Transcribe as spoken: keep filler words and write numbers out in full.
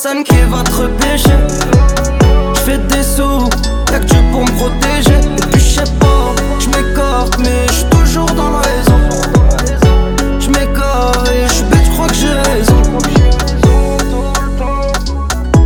personne qui va te repêcher. J'fais des sous, y'a que Dieu pour me protéger. Et puis j'sais pas, j'm'écarte mais